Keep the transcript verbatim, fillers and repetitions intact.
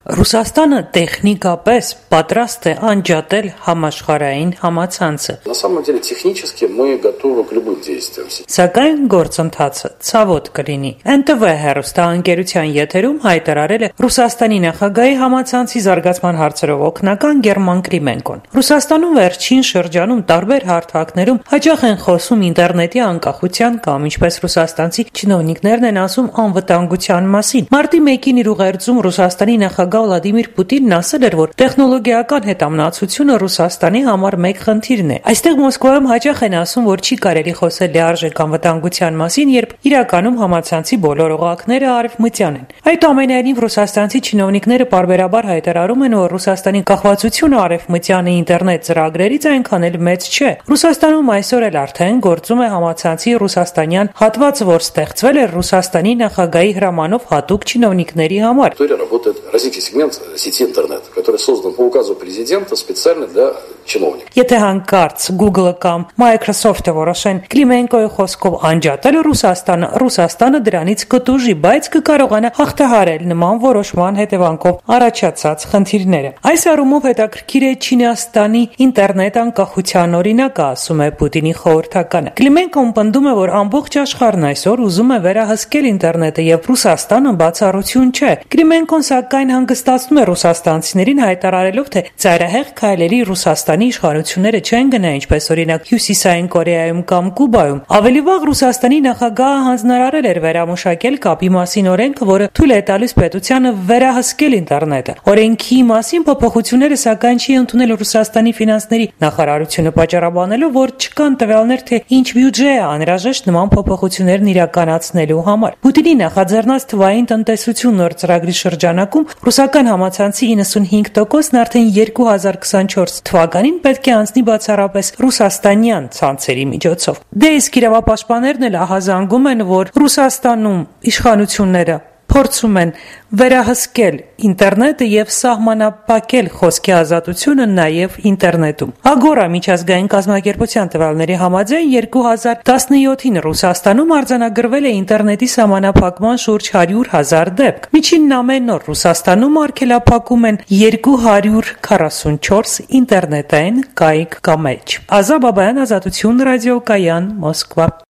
Ռուսաստանը տեխնիկապես պատրաստ է անջատել համաշխարհային համացանցը։ На самом деле технически мы готовы к любым действиям. Սակայն գործընթացը ցավոտ կլինի։ Էն Տի Վի հեռուստաընկերության եթերում հայտարարել է Ռուսաստանի նախագահի համացանցի զարգացման հարցերով օգնական Գերման Կլիմենկոն։ Ռուսաստանում վերջին շրջանում տարբեր հարթակներում հաճախ են խոսում ինտերնետի անկախության կամ ինչպես ռուսաստանցի չինովնիկներն են ասում անվտանգության մասին։ Մարտի մեկին իր ուղերձում Ռուսաստանի նախագահ Վլադիմիր Պուտինն ասել էր, որ տեխնոլոգիական հետամնացությունը Ռուսաստանի համար մեկ խնդիրն է։ Այստեղ Մոսկվայում հաճախ են ասում, որ չի կարելի խոսել լիարժեք անվտանգության մասին, երբ իրականում համացանցի բոլոր օղակները արևմտյան են։ Այդ ամենայնիվ ռուսաստանցի չինովնիկները պարբերաբար հայտարարում են, որ Ռուսաստանի կախվածությունը արևմտյան ինտերնետ ծրագրերից այնքան էլ մեծ չէ։ Ռուսաստանում այսօր էլ արդեն գործում է համացանցի ռուսաստանյան հատված, որ ստեղծվել է Ռուսաստանի նախագահի հրամանով հատուկ չինովնիկների համար։ Сегмент сети интернет, который создан по указу президента специально для чиновников. Եթե հանկարծ Google-ը կամ Microsoft-ը որոշեն Կլիմենկոյի խոսքով անջատել Ռուսաստանը, Ռուսաստանը դրանից կտուժի, բայց կկարողանա հաղթահարել նման որոշման հետևանքով առաջացած խնդիրները։ Այս առումով հետաքրքիր է Չինաստանի ինտերնետ անկախության օրինակը, ասում է Պուտինի խորհրդականը։ Կլիմենկոն պնդում է, որ ամբողջ աշխարհն այսօր ուզում է վերահսկել ինտերնետը եւ Ռուսաստանը բացառություն չէ։ Կլիմենկոն սակայն հանգստացնում է ռուսաստանցիներին հայտարարելով, թե ծայրահեղ քայլերի Ռուսաստանի իշխանությունները չեն գնա, ինչպես օրինակ Հյուսիսային Կորեայում կամ Կուբայում։ Ավելի վաղ Ռուսաստանի նախագահը հանձնարարել էր վերամշակել կապի մասին օրենքը, որը թույլ է տալիս պետությանը վերահսկել ինտերնետը։ Օրենքի մասին փոփոխությունները սակայն չի ընդունել Ռուսաստանի ֆինանսների նախարարությունը, պատճառաբանելով, որ չկան տվյալներ, թե ինչ բյուջե է անհրաժեշտ նման փոփոխություններն իրականացնելու համար։ Պուտինի նախաձեռնած թվային տնտեսություն նոր ծրագրի շրջանակում ռուսական համացանցի իննսունհինգ տոկոսն արդեն երկու հազար քսանչորս թվականին պետք է անցնի բացառապես ռուսաստանյան ցանցերի միջոցով։ Դե իսկ իրավապաշտպաններն էլ ահազանգում են, որ Ռուսաստանում իշխանությունները փորձում են վերահսկել ինտերնետը եւ սահմանափակել խոսքի ազատությունը նաեւ ինտերնետում։ Ագորա միջազգային կազմակերպության տվյալների համաձայն երկու հազար տասնյոթին Ռուսաստանում արձանագրվել է ինտերնետի սահմանափակման շուրջ հարյուր հազար դեպք։ Միջինն ամեն օր Ռուսաստանում արգելափակում են երկու հարյուր քառասունչորս ինտերնետային կայք կամ էջ։ Ազա Բաբայան, Ազատություն ռադիոկայան, Մոսկվա։